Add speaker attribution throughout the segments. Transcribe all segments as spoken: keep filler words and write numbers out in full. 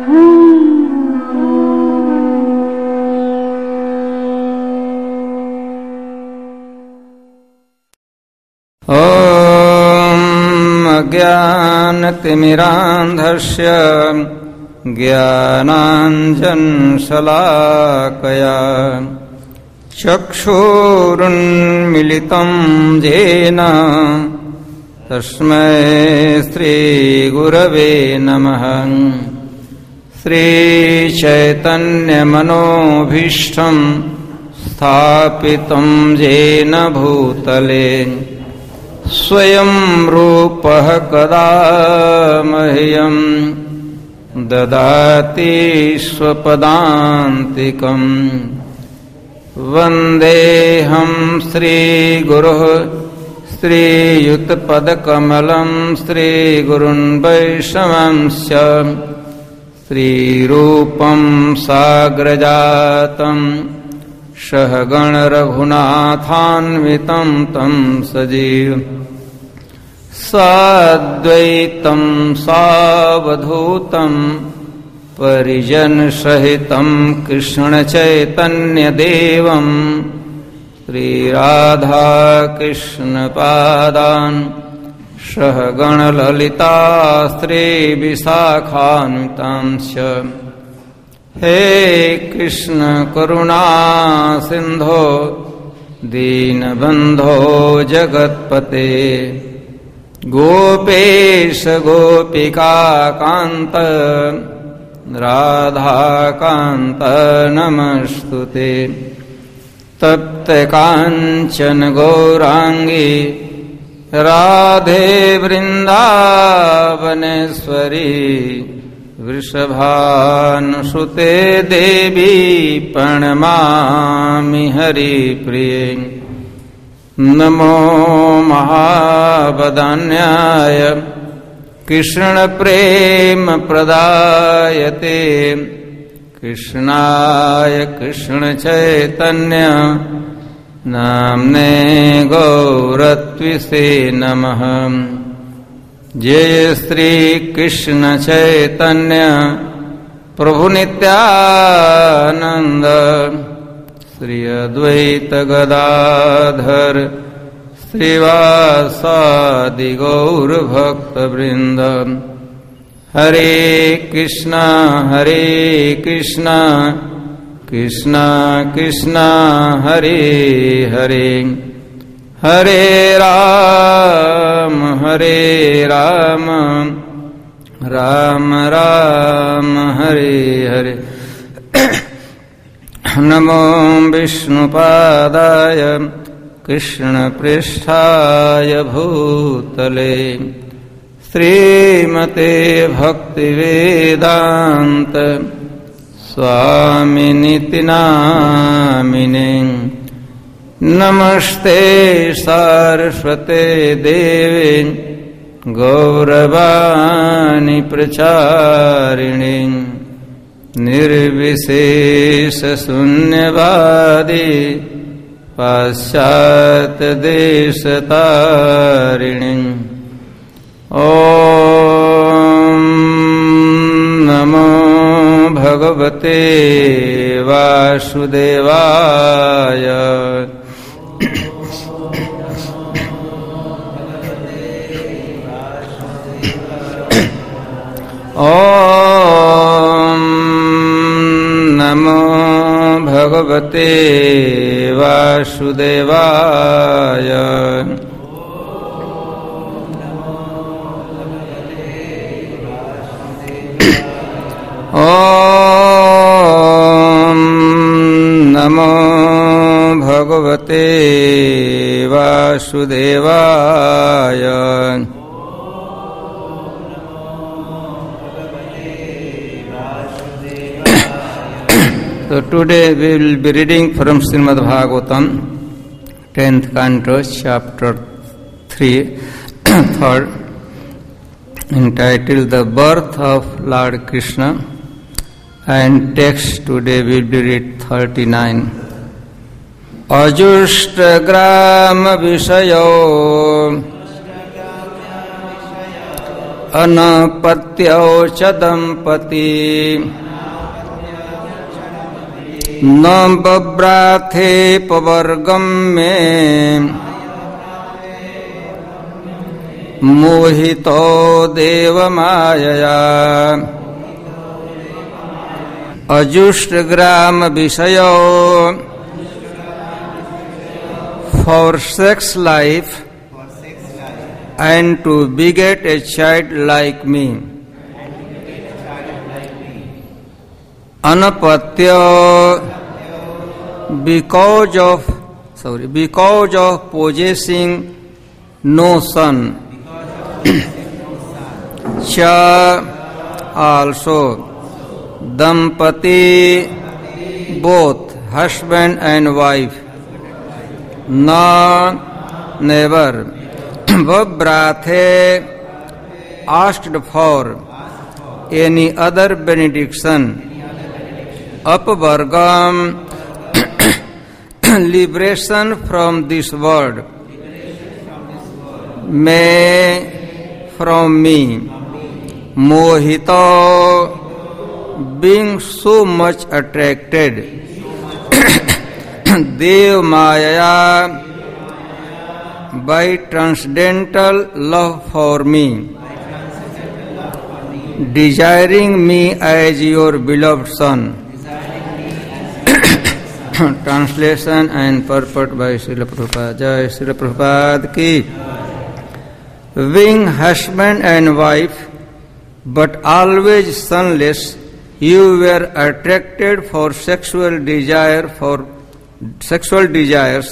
Speaker 1: ज्ञानतिमिरान्धस्य ज्ञानाञ्जनशलाकया चक्षुरुन्मिलितं येन तस्मै श्रीगुरवे नमः। श्रीचैतन्यमनोभीष्टं स्थापितं येन भूतले स्वयं रूपः कदा मह्यं ददाति स्वपदान्तिकम्। वन्देऽहं श्रीगुरुः श्रीयुतपदकमलं श्रीगुरुन् वैष्णवंश्च श्रीरूपं साग्रजातं सहगणरघुनाथान्वितं तं सजीव साद्वैतं सावधूतं परिजनसहितं कृष्णचैतन्यदेवं श्रीराधाकृष्णपादान् सहगणललिता श्रीविशाखान्वितांश्च। हे कृष्ण करुणा सिंधो दीनबंधो जगत्पते गोपेश गोपिका कांत राधा कांत नमस्तुते। तप्त कांचन गौरांगी राधे वृंदावनेश्वरी वृषभानुसुते देवी प्रणमामि हरिप्रिये। नमो महावदान्याय कृष्णप्रेम प्रदायते कृष्णाय कृष्णचैतन्य नाम्ने गौरत्विषे नमः। जय श्री कृष्ण चैतन्य प्रभु नित्यानंद श्री अद्वैत गदाधर श्रीवासादि गौर भक्त वृंद। हरे कृष्णा हरे कृष्णा कृष्णा कृष्णा हरे हरे हरे राम हरे राम राम राम हरे हरे। नमो विष्णुपादाय कृष्णपृष्ठाय भूतले श्रीमते भक्तिवेदांत स्वामिनिति नामिने। नमस्ते सारस्वते देवे गौरवाणी प्रचारिणे निर्विशेष शून्यवादी पाश्चात्य देशतारिणे। ओम नमो भगवते वासुदेवाय। ओम नमो भगवते वासुदेवाय। ओम नमो भगवते वासुदेवाय। So today we will be reading from Srimad Bhagavatam, tenth canto, chapter three, third, entitled The Birth of Lord Krishna, and text today will be read thirty-nine. Ajushtagram Vishayo अनपत्यो च दंपती न बभ्राथे पवर्गम में मोहितो देवमायया अजुष्टग्राम विषयो for sex life and to beget a child like me. Anapatya, because of sorry because of possessing no son. Cha also dampati, both husband and wife. Na never vabrathe asked for any other benediction. Upvargam liberation from this world. May from me. Mohito being so much attracted. Dev Maya by transcendental love for me, desiring me as your beloved son. Translation and purport by Srila Prabhupada. Jai Srila Prabhupada ki. Being husband and wife, but always sonless, you were attracted for sexual desire for sexual desires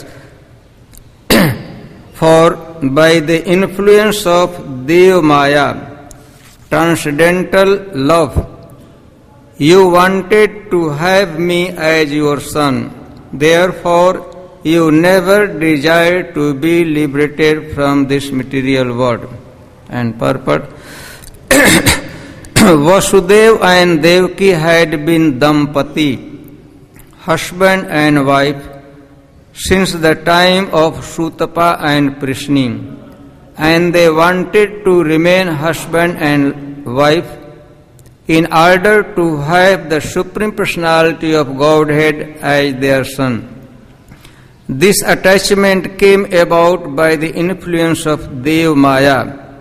Speaker 1: for by the influence of Dev Maya, transcendental love, you wanted to have me as your son. Therefore, you never desired to be liberated from this material world. And purport. Vasudev and Devaki had been dampati, husband and wife, since the time of Sutapa and Prishni, and they wanted to remain husband and wife in order to have the Supreme Personality of Godhead as their son. This attachment came about by the influence of Dev Maya.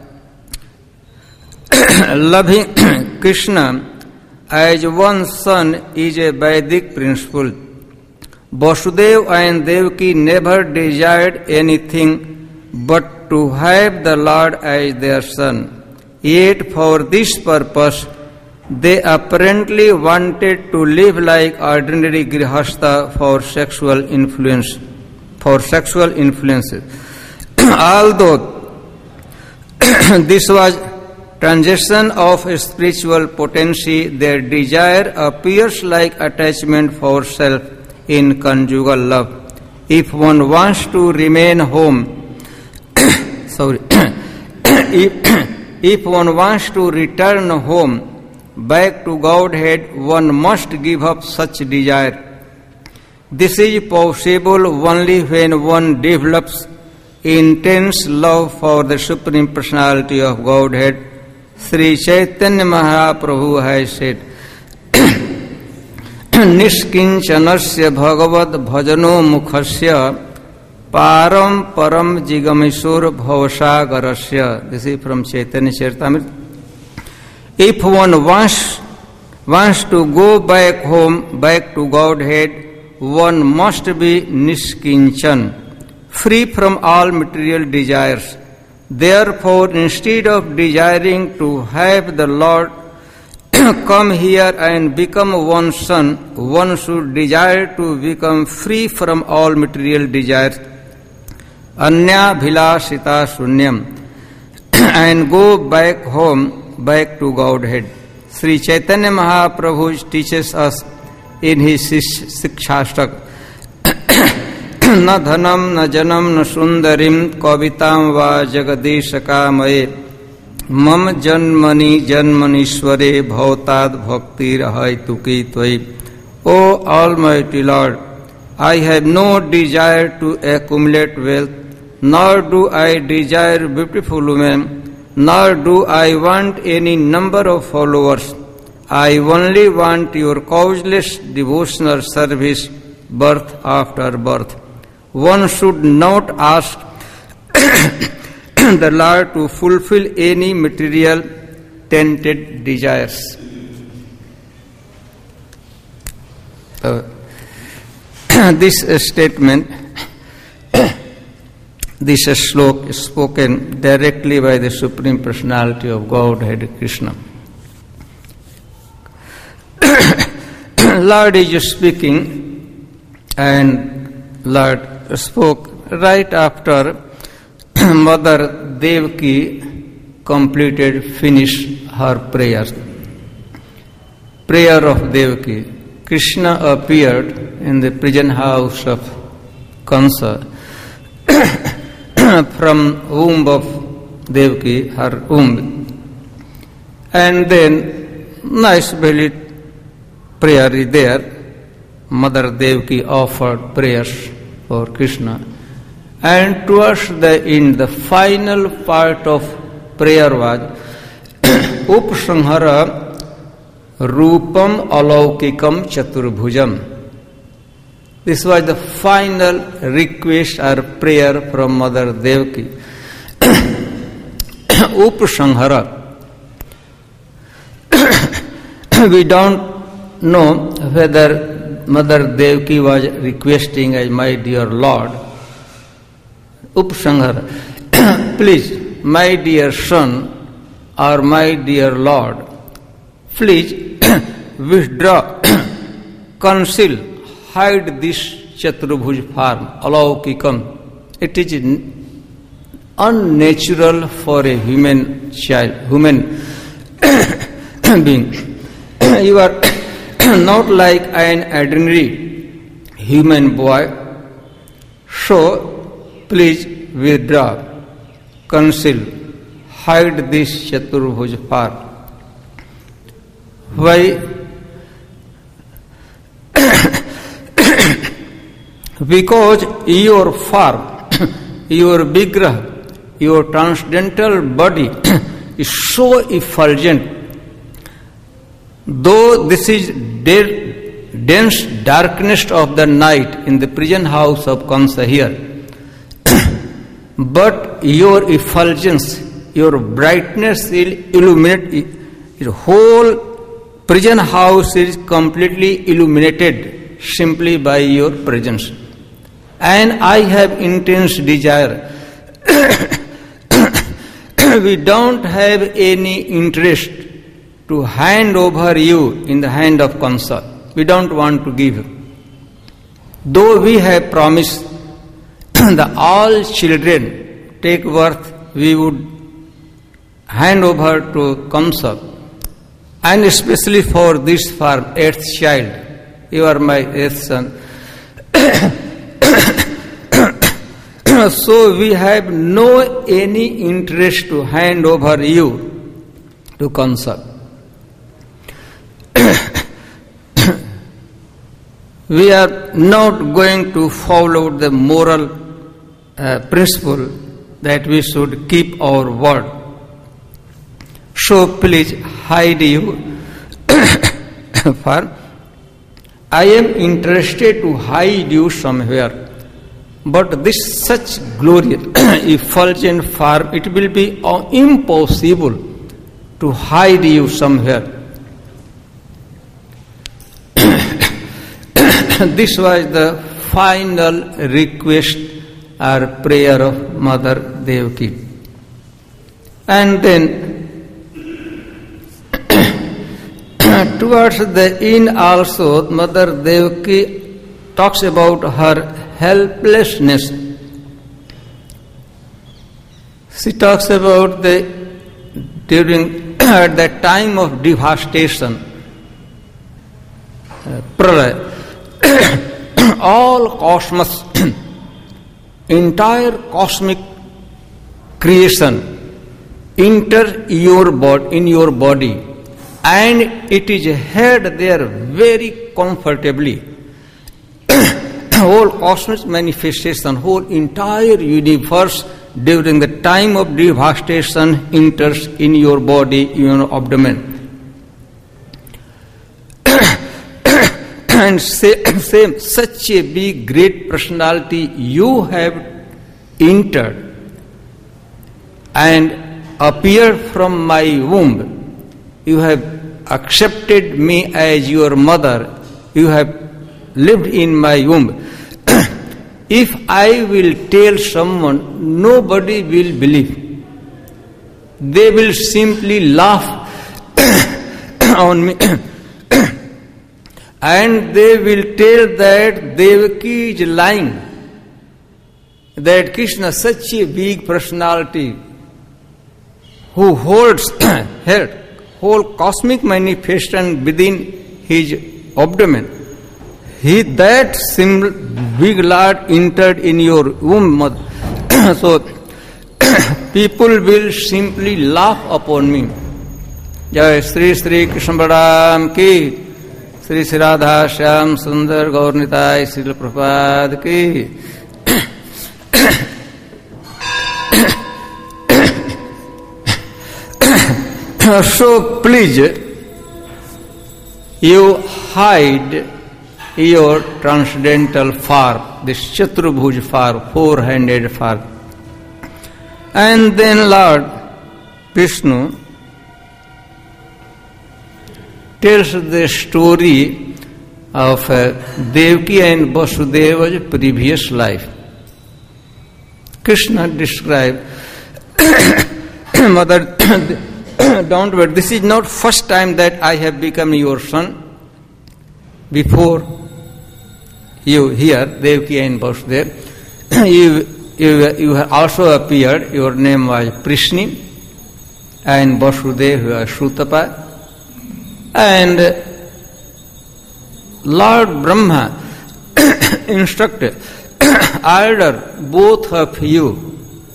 Speaker 1: Loving Krishna as one son is a Vedic principle. Vasudev and Devaki never desired anything but to have the Lord as their son. Yet for this purpose, they apparently wanted to live like ordinary grihastha for sexual influence, for sexual influences. Although this was transition of spiritual potency, their desire appears like attachment for self in conjugal love. If one wants to remain home, sorry, if, if one wants to return home, back to Godhead, one must give up such desire. This is possible only when one develops intense love for the Supreme Personality of Godhead. Sri Chaitanya Mahaprabhu has said, Nishkinchanasya bhagavad bhajano mukhasya param param jigamishur bhavasagarasya. This is from Chaitanya Charitamrita. If one wants, wants to go back home, back to Godhead, one must be nishkinchan, free from all material desires. Therefore, instead of desiring to have the Lord come here and become one's son, one should desire to become free from all material desires, anya bhilasita sunyam, and go back home, back to Godhead. Sri Chaitanya Mahaprabhu teaches us in his Sikshastak, na dhanam na janam na sundarim kavitam va jagadishakamaye mam janmani janmanishware bhautad bhakti rahai tuki tvai. O Almighty Lord, I have no desire to accumulate wealth, nor do I desire beautiful women, nor do I want any number of followers. I only want your causeless devotional service, birth after birth. One should not ask the Lord to fulfill any material tainted desires. Uh, this uh, statement, this uh, slok is spoken directly by the Supreme Personality of Godhead, Krishna. Lord is speaking, and Lord spoke right after Mother Devaki completed, finished her prayer. Prayer of Devaki. Krishna appeared in the prison house of Kansa from womb of Devaki, her womb. And then nice belly prayer is there. Mother Devaki offered prayers for Krishna. And towards the end, the final part of prayer was Upsanhara Rupam Alaukikam Chaturbhujam. This was the final request or prayer from Mother Devaki. Upsanhara. We don't know whether Mother Devaki was requesting as my dear Lord. Upsanhara. Please, my dear son or my dear Lord, please withdraw, conceal, hide this Chaturbhuj form, Alaukikam. It is unnatural for a human child, human being. You are not like an ordinary human boy. So, please withdraw, conceal, hide this Chaturbhuj form. Why? Because your form, your vigraha, your transcendental body is so effulgent. Though this is dense darkness of the night in the prison house of Kansa here, but your effulgence, your brightness will illuminate your whole prison house is completely illuminated simply by your presence. And I have intense desire. We don't have any interest to hand over you in the hand of Kansa. We don't want to give. Though we have promised that all children take birth, we would hand over to Kansa. And especially for this form, eighth child, you are my eighth son. So we have no any interest to hand over you to Kansa. We are not going to follow the moral uh, principle that we should keep our word. So please hide you. For I am interested to hide you somewhere. But this such glorious, effulgent form, it will be impossible to hide you somewhere. This was the final request or prayer of Mother Devaki. And then towards the end also, Mother Devaki talks about her helplessness. She talks about the during the time of devastation, uh, pralaya, all cosmos, entire cosmic creation enter your body, in your body, and it is held there very comfortably. Whole cosmic manifestation, whole entire universe during the time of devastation enters in your body, in your abdomen. And say, say, such a big, great personality you have entered and appeared from my womb. You have accepted me as your mother. You have lived in my womb. If I will tell someone, nobody will believe. They will simply laugh on me. And they will tell that Devaki is lying. That Krishna, such a big personality, who holds whole cosmic manifestation within his abdomen, he that symbol, big Lord entered in your womb, mother. So people will simply laugh upon me. Jai Sri Sri Krishna Balaram ki, Sri Sri Radha Shyam Sundar Gaur Nitai Srila Prabhupada ki. So please, you hide your transcendental form, this Chaturabhuj form, four-handed form. And then Lord Vishnu tells the story of uh, Devaki and Vasudeva's previous life. Krishna described, Mother, don't worry, this is not first time that I have become your son. Before you here, Devaki and Vasudeva, you, you, you have also appeared, your name was Prishni, and Vasudeva was Shrutapa. And Lord Brahma instructed, order both of you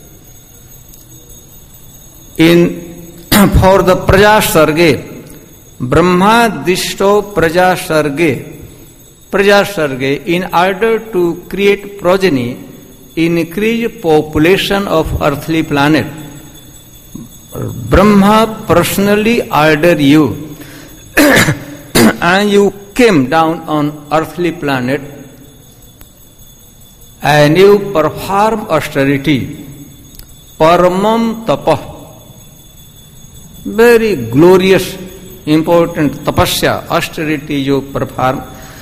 Speaker 1: in for the Praja Sarge, Brahma Dishto Praja Sarge, Praja Sarge, in order to create progeny, increase population of earthly planet. Brahma personally ordered you, and you came down on earthly planet, and you perform austerity, paramam tapah, very glorious, important tapasya, austerity you perform.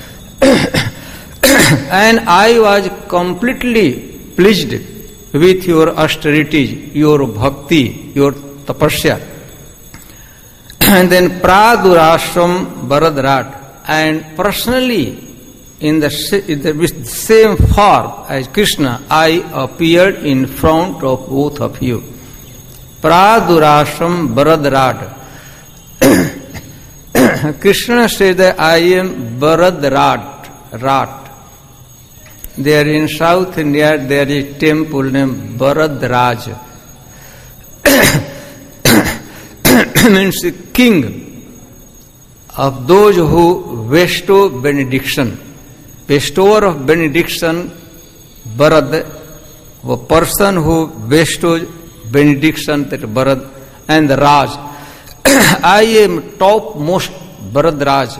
Speaker 1: And I was completely pleased with your austerities, your bhakti, your tapasya. And then Pradurashram Bharadrat, and personally in the, in the with the same form as Krishna, I appeared in front of both of you. Pradurashram Bharadrat. Krishna says that I am Bharadrat, Rat. There in South India there is a temple named Bharadraj. Means the king of those who bestow benediction. Bestower of benediction, Bharad, a person who bestows benediction, that Bharad, and the Raj. I am topmost Bharadraj,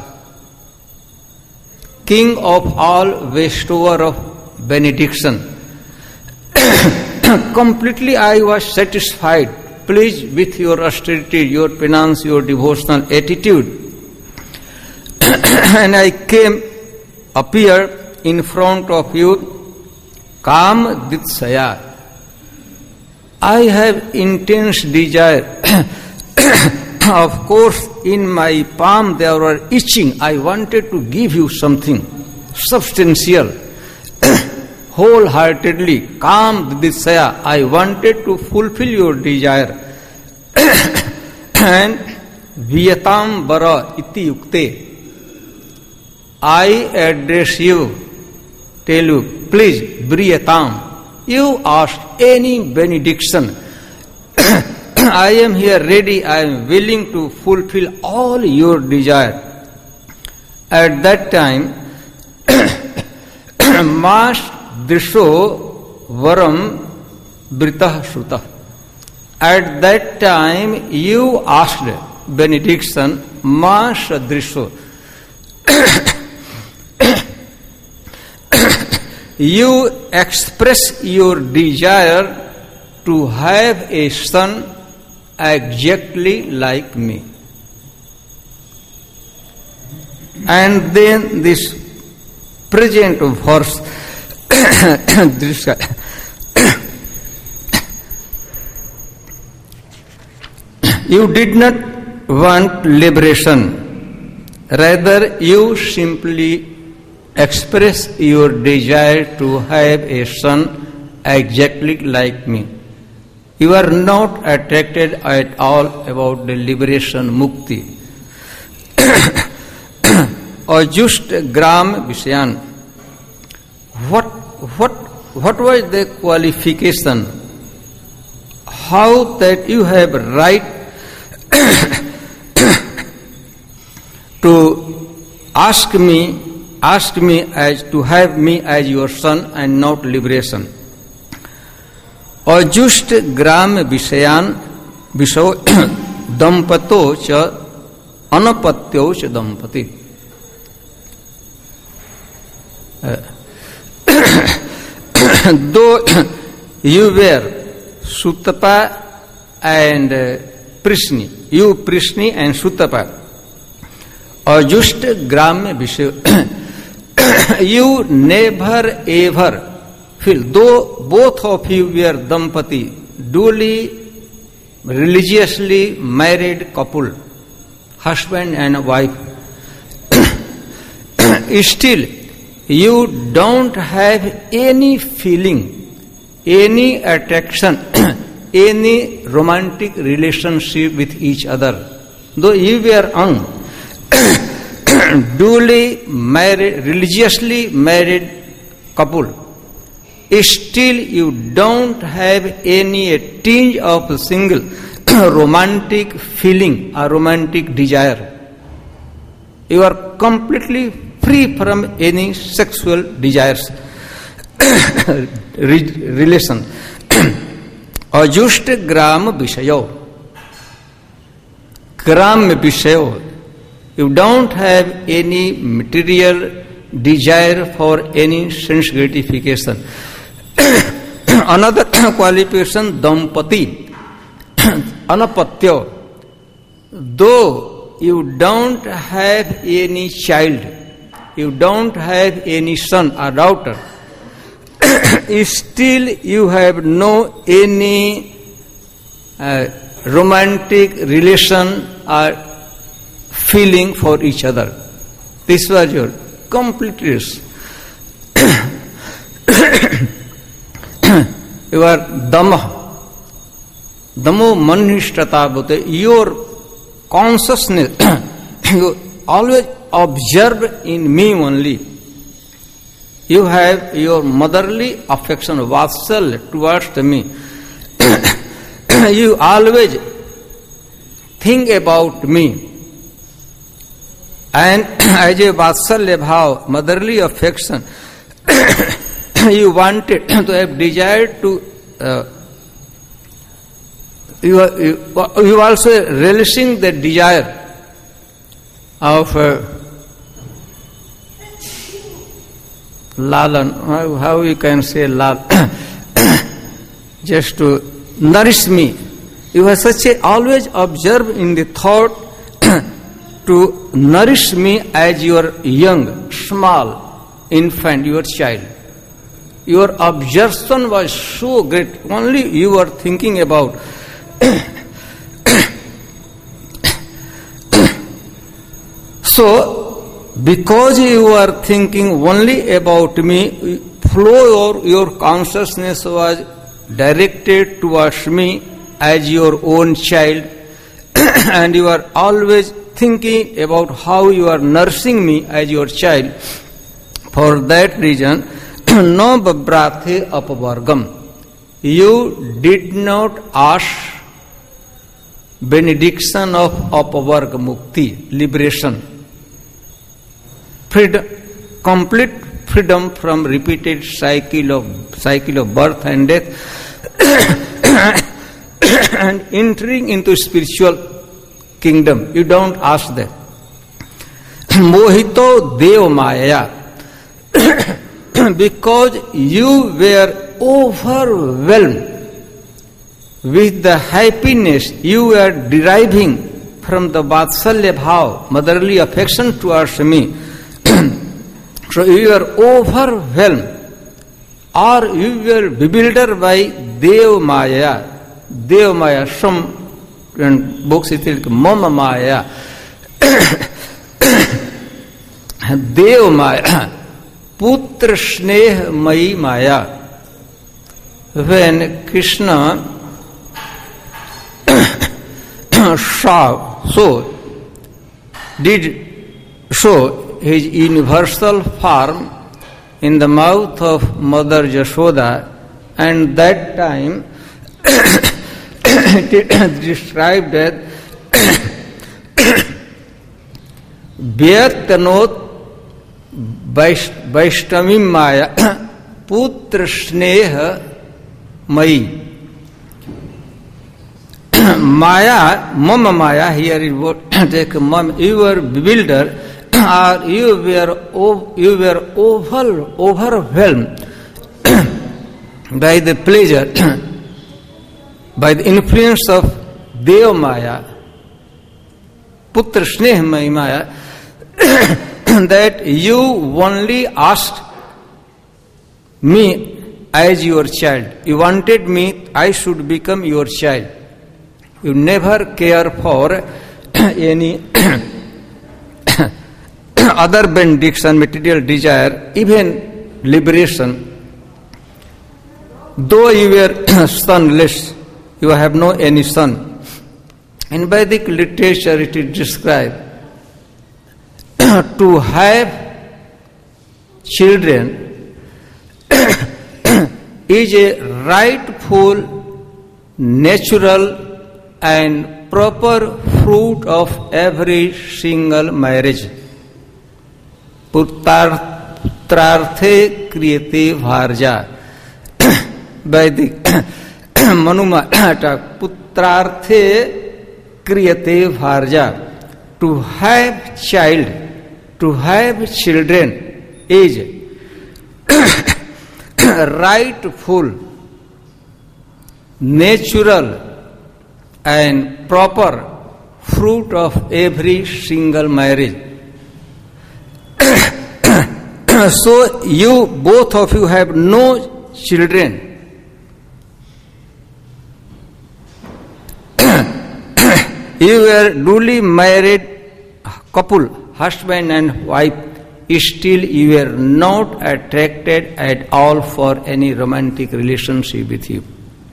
Speaker 1: king of all, bestower of benediction. Completely I was satisfied, pleased with your austerity, your penance, your devotional attitude. And I came, appeared in front of you, Kam Ditsaya. I have intense desire. Of course, in my palm there were itching. I wanted to give you something substantial. Wholeheartedly, Kam Ditsaya, I wanted to fulfill your desire. And Viyatam Bara iti yukte, I address you, tell you, please, Briyatam, you ask any benediction. I am here ready, I am willing to fulfill all your desire. At that time, Mas Drisho Varam Britah Shrutah. At that time, you asked benediction, Ma Sadrisho. You express your desire to have a son exactly like me. And then this present verse, you did not want liberation, rather you simply express your desire to have a son exactly like me. You are not attracted at all about the liberation mukti. Or just gram vishayan. What what what was the qualification? How that you have right to ask me ask me as to have me as your son and not liberation. Or just gram vishayan visho dampato cha anapatyo cha dampati. Uh, though you were Sutapa and uh, Prishni, you Prishni and Sutapa, or just Gram Vishu, you never ever feel, though both of you were Dampati, duly religiously married couple, husband and wife, still you don't have any feeling, any attraction, any romantic relationship with each other. Though you were young, duly married, religiously married couple, still you don't have any tinge of a single romantic feeling or romantic desire. You are completely free from any sexual desires, relation. Or just gram vishayo. Gram vishayo. You don't have any material desire for any sense gratification. Another qualification, dampati, anapatyo. Though you don't have any child, you don't have any son or daughter, still you have no any uh, romantic relation or feeling for each other. This was your complete risk. You are dhamma. Dhammo manishtata. Your consciousness, you always observe in me only. You have your motherly affection, vatsalya towards me. You always think about me. And as a vatsalya bhav, motherly affection, you wanted to have desired to, uh, you, are, you, you also relishing the desire of uh, lalan, how, how you can say lal, just to nourish me. You have such a always observe in the thought to nourish me as your young, small infant, your child. Your observation was so great. Only you were thinking about. So, because you are thinking only about me, flow your, your consciousness was directed towards me as your own child, and you are always thinking about how you are nursing me as your child. For that reason, no babrathe apavargam. You did not ask benediction of apavarga mukti, liberation, freedom, complete freedom from repeated cycle of cycle of birth and death, and entering into spiritual kingdom. You don't ask that. Mohito Dev Maya. Because you were overwhelmed with the happiness you were deriving from the Vatsalya Bhav, motherly affection towards me. So you were overwhelmed, or you were bewildered by Dev Maya. Dev Maya, some books it is Mama Maya. Dev Maya, Putra Sneh Mai Maya. When Krishna saw, so did show his universal form in the mouth of Mother Yashoda, and that time it is described as Vyartanot Vaishtamim Maya Putra Sneha Mai. Maya, Mama Maya, here is what take Mom, you were bewildered, or you were you were over, overwhelmed by the pleasure, by the influence of Dev Maya, Putra Sneh Mai Maya, that you only asked me as your child. You wanted me, I should become your child. You never care for any other benediction, material desire, even liberation. Though you were sonless, you have no any son. In Vedic literature it is described to have children is a rightful, natural and proper fruit of every single marriage. Putrarthe kriyate bharja. Vedic Manumata Putrarthe kriyate bharja. To have child, to have children is rightful, natural and proper fruit of every single marriage. So you, both of you have no children. You were duly married couple, husband and wife, still you were not attracted at all for any romantic relationship with you.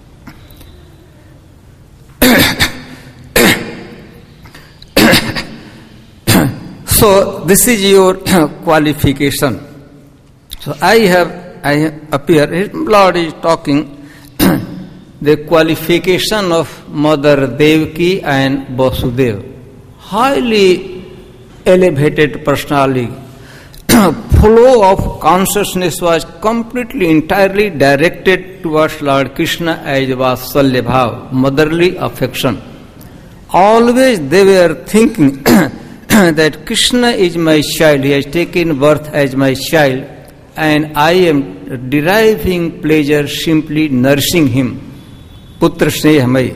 Speaker 1: So this is your qualification. So I have, I have appeared, Lord is talking the qualification of Mother Devaki and Vasudeva. Highly elevated personality. Flow of consciousness was completely, entirely directed towards Lord Krishna as Vatsalya Bhav, motherly affection. Always they were thinking that Krishna is my child, he has taken birth as my child, and I am deriving pleasure simply nourishing him. Putra Sneh Mai.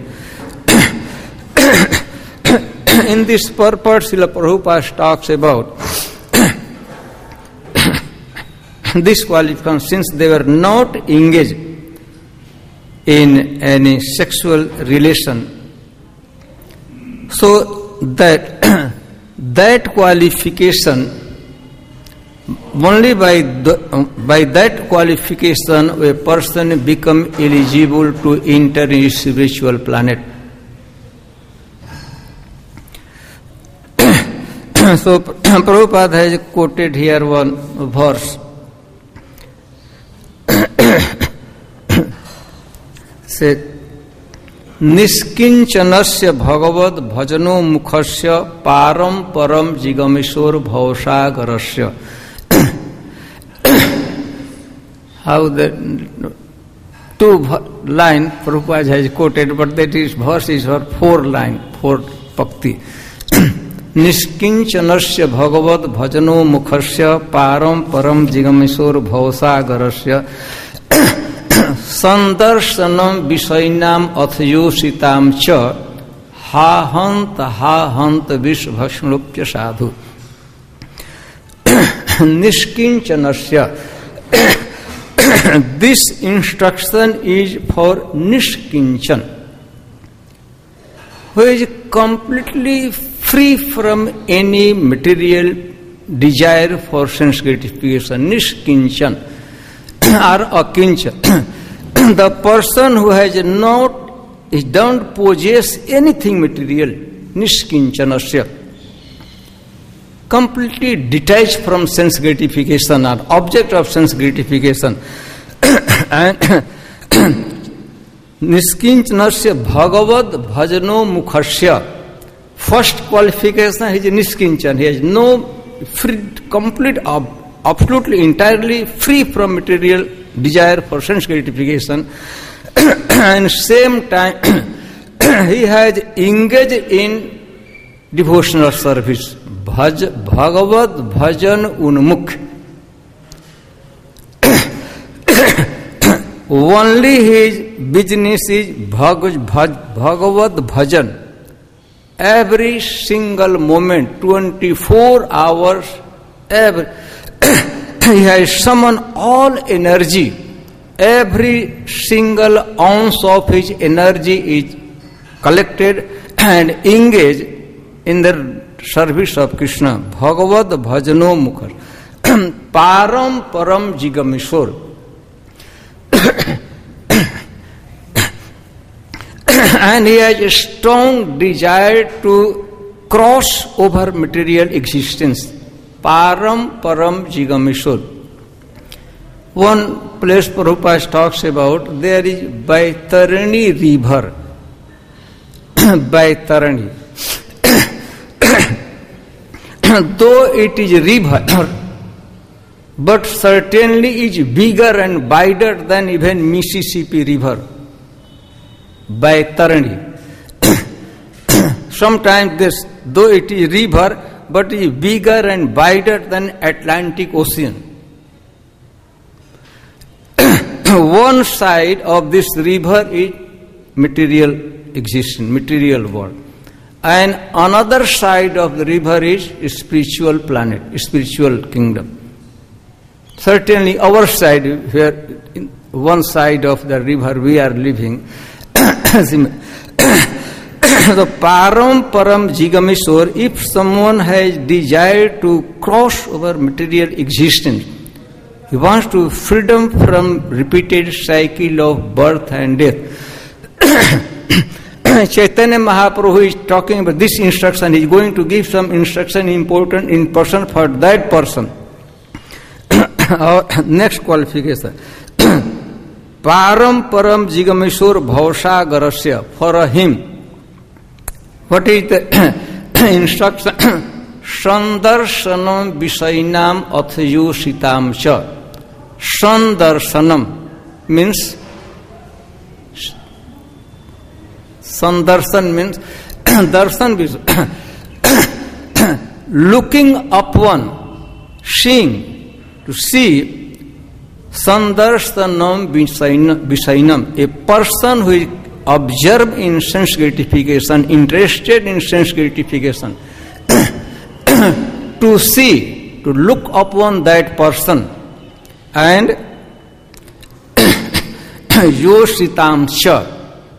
Speaker 1: In this purport, Srila Prabhupada talks about this qualification, since they were not engaged in any sexual relation. So that that qualification, only by the, by that qualification a person become eligible to enter in spiritual planet. So Prabhupada has quoted here one verse. Said, Niskincanasya bhagavad bhajano mukhasya param param jigameshwar bhavasagarasya. How that two line Prabhupada has quoted, but that is verse is for four line, four pakti. Nishkinchanasya bhagavad bhajano mukhasya param param jigamishor bhavasagarasya sandarsanam visainam athayositam cha ha hant ha hant vishbhashnupya sadhu. Nishkinchanasya. This instruction is for Nishkinchan, who is completely free from any material desire for sense gratification. Nishkinchan or Akinchan. The person who has not, he don't possess anything material. Nishkinchanasya. Completely detached from sense gratification or object of sense gratification. And Niskinchanasya bhagavad bhajano mukhasya. First qualification is Niskinchan. He has no free, complete, absolutely, entirely free from material desire for sense gratification. And same time he has engaged in devotional service. Bhaj, Bhagavad Bhajan Unmukh. Only his business is Bhag, Bhaj, Bhagavad Bhajan. Every single moment, twenty-four hours, every he has summoned all energy. Every single ounce of his energy is collected and engaged in the service of Krishna. Bhagavad Bhajano Mukhar. Param Param Jigamishor. And he has a strong desire to cross over material existence. Param Param Jigamishor. One place Prabhupada talks about, there is Baitarani river. Baitarani. Though it is a river, but certainly is bigger and wider than even Mississippi River. Baitarani. Sometimes this, though it is river, but it is bigger and wider than Atlantic Ocean. One side of this river is material existence, material world. And another side of the river is a spiritual planet, a spiritual kingdom. Certainly our side, where in one side of the river we are living, the Param Param Jigamishor, if someone has desire to cross over material existence, he wants to freedom from repeated cycle of birth and death. Chaitanya Mahaprabhu is talking about this instruction. He is going to give some instruction important in person for that person. Next qualification. Param Param Jigamishor Bhavsagarasya. For him, what is the instruction? Sandarsanam Visainam Athayositam Cha. Sandarsanam means Sandarsan means darshan means looking upon, seeing, to see. Sandarsanam Visainam, a person who is observed in sense gratification, interested in sense gratification. To see, to look upon that person, and Yositam Cha.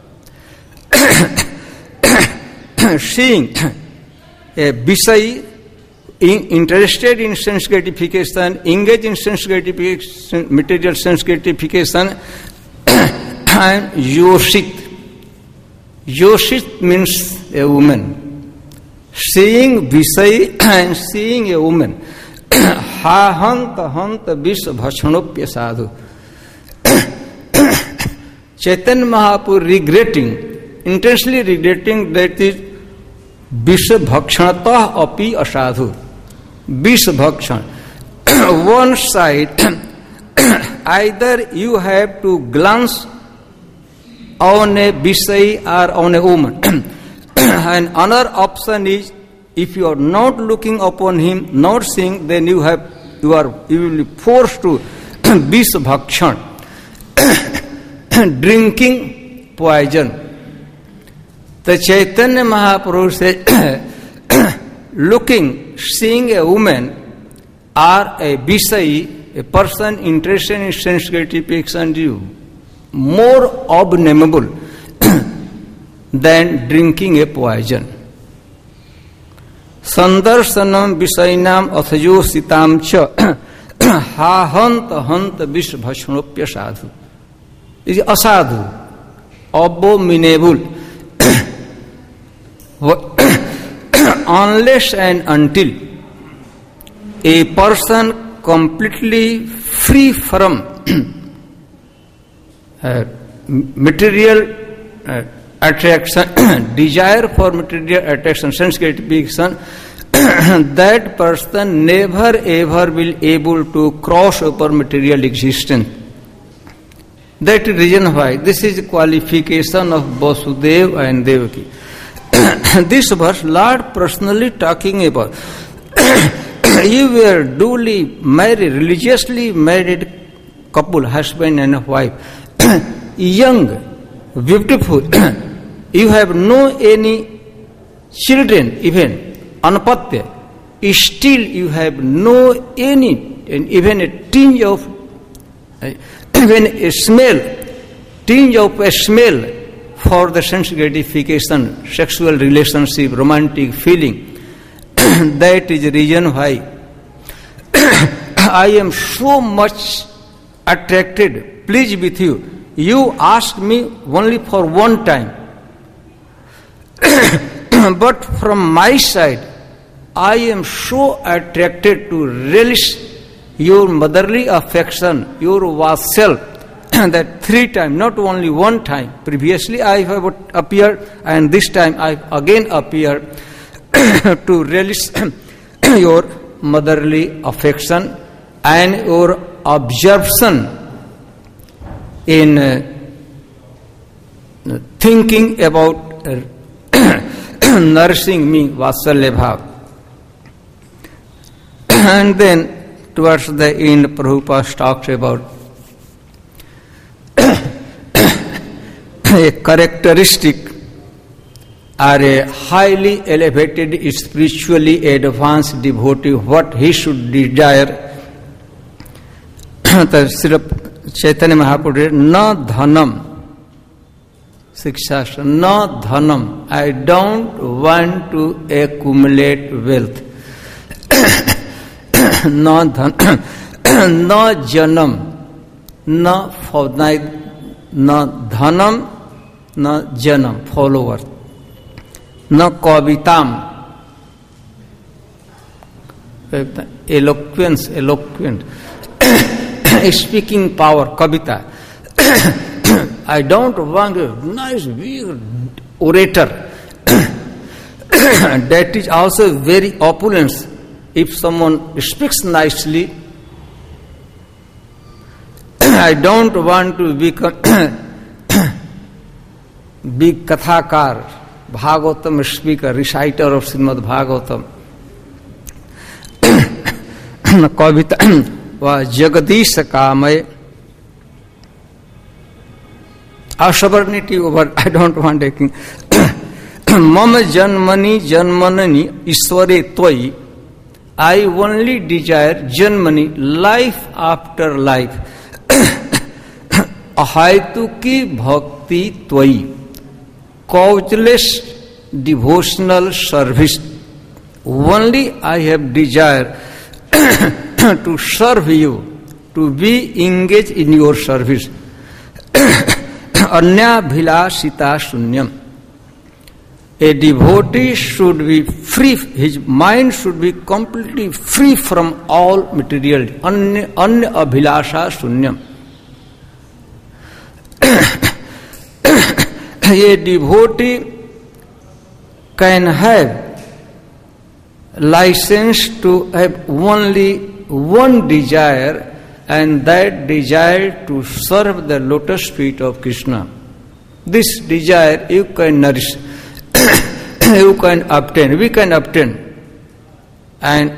Speaker 1: Seeing a Visai, interested in sense gratification, engaged in sense gratification, material sense gratification, and Yosit. Yosit means a woman. Seeing Visai and seeing a woman. Ha hanta hanta visha bhashanopya sadhu. Chaitanya Mahaprabhu regretting, intensely regretting that is Visha bhakshanatah api asadhu. Visha bhakshan. One side, either you have to glance on a Visai or on a woman. And another option is, if you are not looking upon him, not seeing, then you have you are you will be forced to Vish Bhakshan, drinking poison. The Chaitanya Mahaprabhu says, looking, seeing a woman or a Visai, a person interested in sense gratification, you more abominable than drinking a poison. Sandarsanam Visainam Athajo Sitam Cha Ha Hanta Hanta Vish Bhashnopya Sadhu. It is asadhu, abominable. Unless and until a person completely free from uh, material uh, attraction, desire for material attraction, sense gratification, that person never ever will able to cross over material existence. That is reason why this is qualification of Vasudeva and Devaki. This verse, Lord personally talking about, you were duly married, religiously married couple, husband and wife, young, beautiful, you have no any children, even anapatya, still you have no any, even a tinge of, even a smell, tinge of a smell for the sense gratification, sexual relationship, romantic feeling. That is the reason why I am so much attracted, pleased with you. You ask me only for one time. But from my side, I am so attracted to relish your motherly affection, your vassal, that three times, not only one time. Previously I have appeared, and this time I again appear to relish your motherly affection and your absorption in uh, thinking about uh, nourishing me, Vatsalya Bhav. And then towards the end, Prabhupada talks about a characteristic or a highly elevated, spiritually advanced devotee, what he should desire. Chaitanya Mahaprabhu, na dhanam, Sikshastra, na dhanam, I don't want to accumulate wealth. Na dhanam, na janam, na fortnight, na dhanam, na janam, follower, na kavitam, eloquence, eloquent, speaking power, kavita. I don't want a nice big orator. That is also very opulence. If someone speaks nicely, I don't want to become big kathakar, Bhagavatam speaker, reciter of Srimad Bhagavatam. Kavita wa Jagadish Kamay. A sovereignty over, I don't want a king. Mama Janmani Janmanani Isware Twai. I only desire Janmani, life after life. Ahaituki Bhakti Twai. Causeless devotional service. Only I have desire to serve you, to be engaged in your service. Anya bhilasita sunyam. A devotee should be free, his mind should be completely free from all material. Anya, anya abhilasha sunyam. A devotee can have license to have only one desire, and that desire to serve the lotus feet of Krishna. This desire you can nourish, you can obtain, we can obtain. And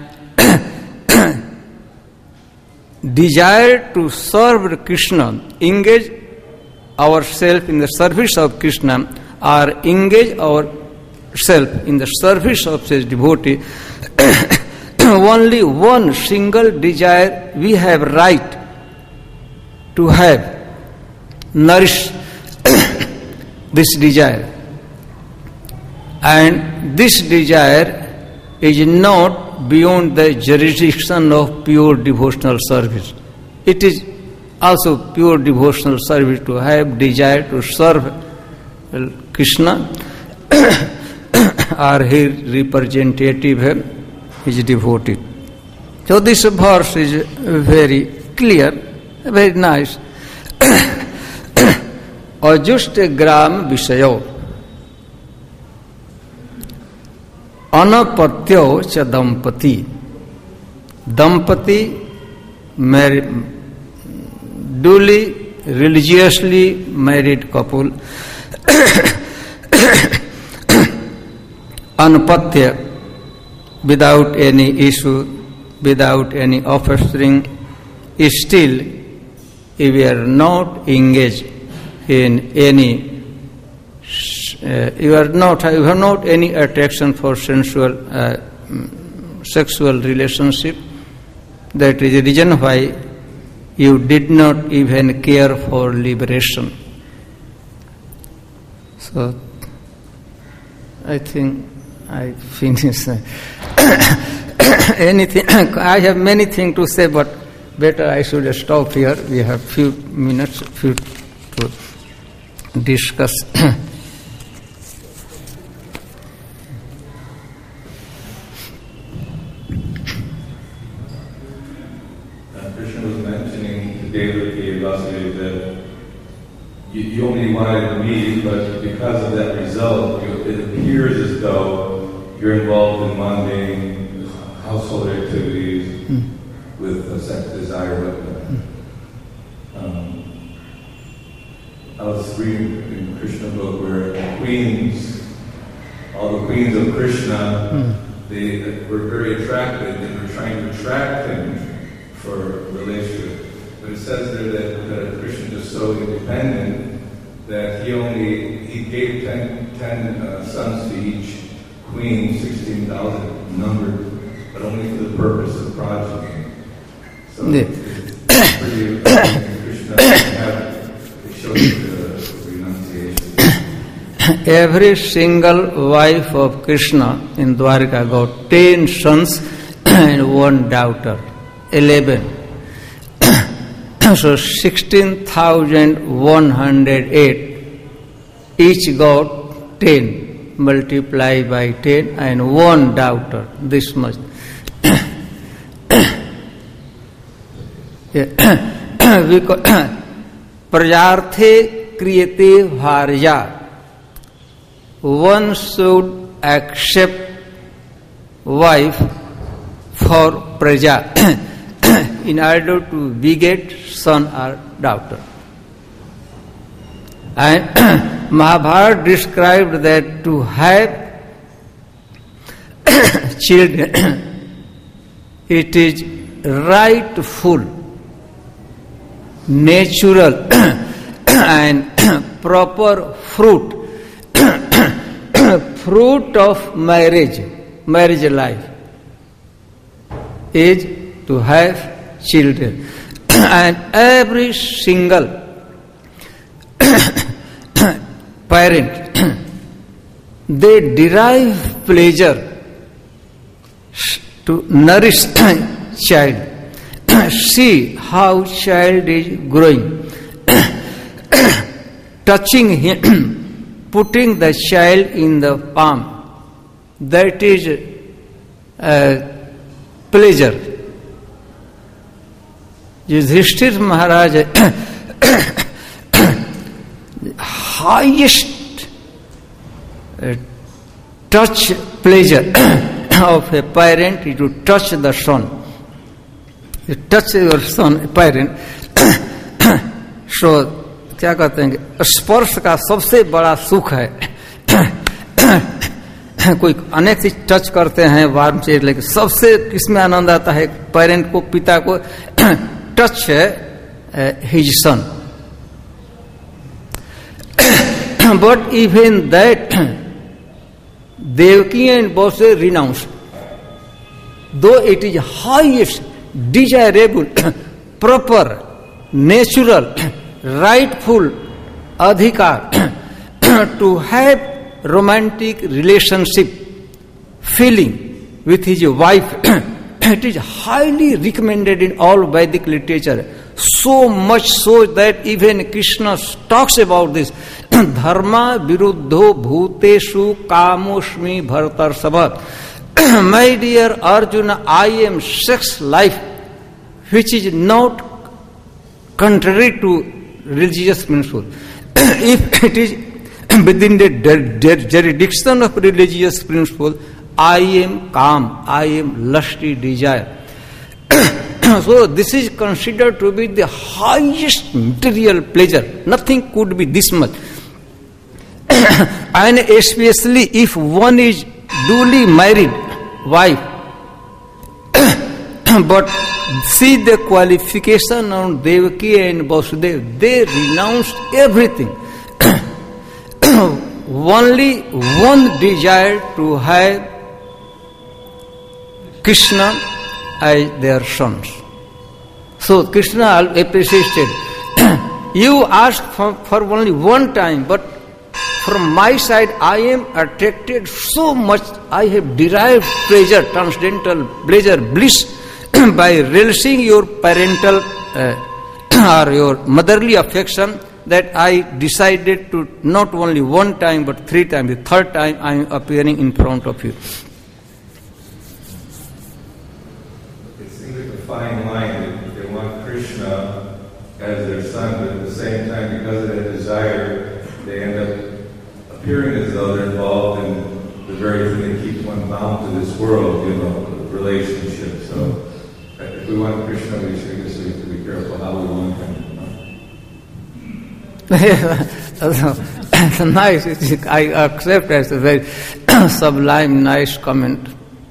Speaker 1: desire to serve Krishna, engage ourselves in the service of Krishna, or engage ourselves in the service of his devotee. Only one single desire we have right to have, nourish this desire. And this desire is not beyond the jurisdiction of pure devotional service. It is also pure devotional service to have desire to serve Krishna or his representative, his devotee. So this verse is very clear, very nice. Ajuste gram vishayo anapatyo cha dampati. Dampati, married, duly, religiously married couple. Anapatya, without any issue, without any offspring, is still, if we are not engaged in any, uh, you are not, you have not any attraction for sensual, uh, sexual relationship. That is the reason why you did not even care for liberation. So, I think I finish. Anything, I have many things to say, but better I should stop here. We have few minutes, few to discuss.
Speaker 2: Krishna was mentioning to Devaki Vasudeva that you, you only wanted me, but because of that result, you, it appears as though you're involved in mundane household activities mm. with a sex desire. But, mm. um, I was reading in Krishna book where the queens, all the queens of Krishna, mm. they were very attracted and were trying to attract him for relationship. But it says there that, that Krishna is so independent that he only, he gave ten, ten uh, sons to each queen, sixteen thousand numbered, but only for the purpose of progeny. So yeah. It's pretty Krishna have, it shows the renunciation.
Speaker 1: Every single wife of Krishna in Dwarka got ten sons and one daughter. eleven. So sixteen thousand one hundred eight. Each got ten. Multiply by ten and one daughter. This much. Prajarthe kriyate bharya. One should accept wife for praja in order to beget son or daughter. And Mahabharata described that to have children, it is rightful, natural, and proper fruit, fruit of marriage, marriage life, is to have children. And every single parent, they derive pleasure to nourish child. See how child is growing, touching him, putting the child in the palm. That is uh, pleasure. Yudhishthira Maharaj highest uh, touch pleasure of a parent is to touch the son. You touch your son, parent, so क्या कहते हैं कि स्पर्श का सबसे बड़ा सुख है। कोई अनेक चीज टच करते हैं वार्म चीज, लेकिन सबसे किसमें आनंद आता है? पेरेंट को, पिता को touch his son. But even that Devaki and Bose renounced, though it is highest, desirable, proper, natural, rightful adhikar to have romantic relationship, feeling with his wife. It is highly recommended in all Vedic literature. So much so that even Krishna talks about this. Dharma viruddho bhuteshu kamoshmi bhartarsabha. My dear Arjuna, I am sex life, which is not contrary to religious principle. If it is within the jurisdiction of religious principle, I am calm, I am lusty desire. So this is considered to be the highest material pleasure. Nothing could be this much. And especially if one is duly married wife. But see the qualification on Devaki and Vasudeva. They renounced everything. Only one desire to have Krishna as their sons. So Krishna appreciated. You asked for, for only one time, but from my side I am attracted so much. I have derived pleasure, transcendental pleasure, bliss by relishing your parental uh, or your motherly affection, that I decided to not only one time but three times. The third time I am appearing in front of you.
Speaker 2: It seems like a fine line that they want Krishna as their son, but at the same time, because of that desire, they end up appearing as though they're involved in the very thing that keeps one bound to this world, you know, relationship. So if we want Krishna, we should just have to be careful how we want him.
Speaker 1: Nice. I accept as a very sublime, nice comment.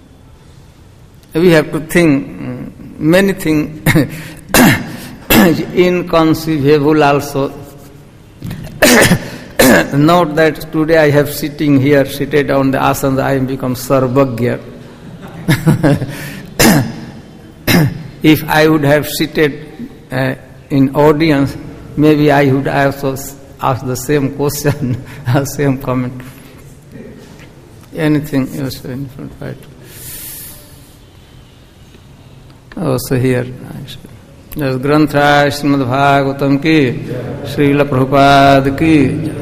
Speaker 1: We have to think many things inconceivable also. Not that today I have sitting here, seated on the asana, I am become Sarvagya. If I would have seated uh, in audience, maybe I would also ask the same question, same comment. Anything else in front, right? Also here. Just Granthra Srimad Bhagavatam ki, Srila Prabhupada ki.